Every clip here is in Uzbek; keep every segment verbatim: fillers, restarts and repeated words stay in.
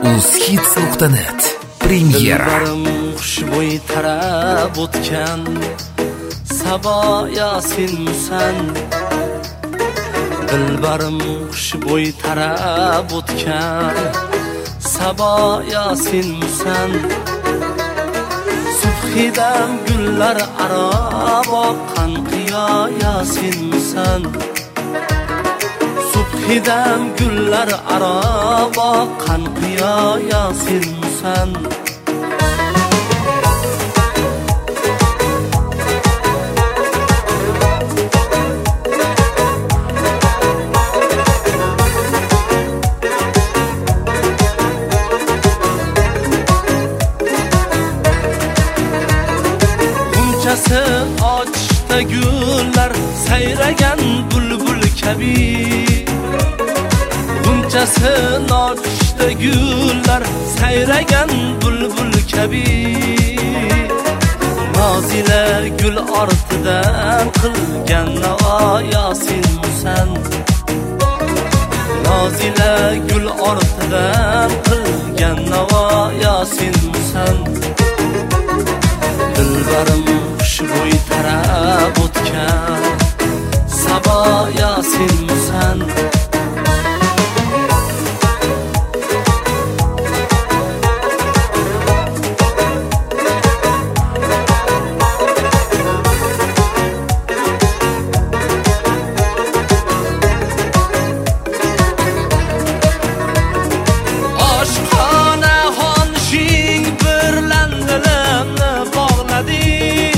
uzhits nuqta net premyera. Dilbarim xushbo'y tarab o'tgan Sabo Yasinmisan. Dilbarim xushbo'y tarab o'tgan Sabo Yasinmisan. Subhidam gullar aro boqqan qiyo Yasinmisan. Subhidam gullar aro boqqan qiyo Yasinmisan. G'unchasi ochishda gullar sayragan bulbul kabi. G'unchasi ochishda gullar sayragan bulbul kabi. Nozila gul ortidan qilgan navo Yasinmisan. Nozila gul ortidan qilgan navo Yasinmisan. Dilbarim xushbo'y tarab o'tgan Sabo Yasinmisan. Oshxona xonshing birlan dilimni bog'ladi.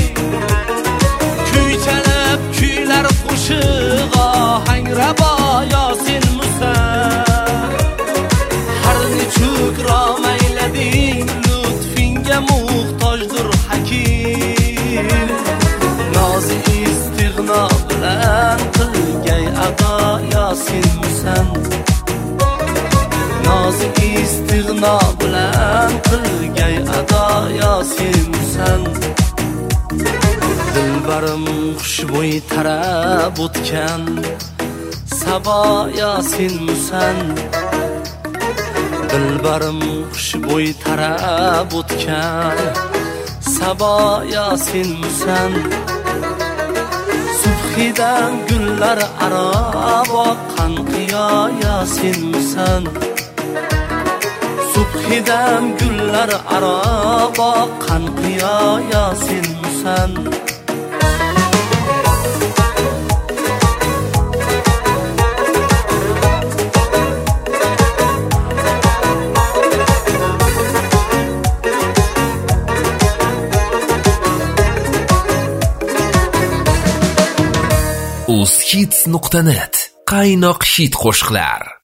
Kuychalab kuylar qo'shiq ohangrabo Yasinmisan. Har nechuk romaylading lutfinga muhtojdir hakim. Nozi istig'no bilan qilgay ado Yasinmisan. Nozi istig'no bilan qilgay ado Yasinmisan. Dilbarim xushbo'y tarab o'tgan Sabo Yasinmisan. Dilbarim xushbo'y tarab o'tgan Sabo Yasinmisan. Subhidam gullar aro boqqan qiyo Yasinmisan. Subhidam gullar aro boqqan qiyo Yasinmisan. uzhits nuqta net qaynoq hit qo'shiqlar.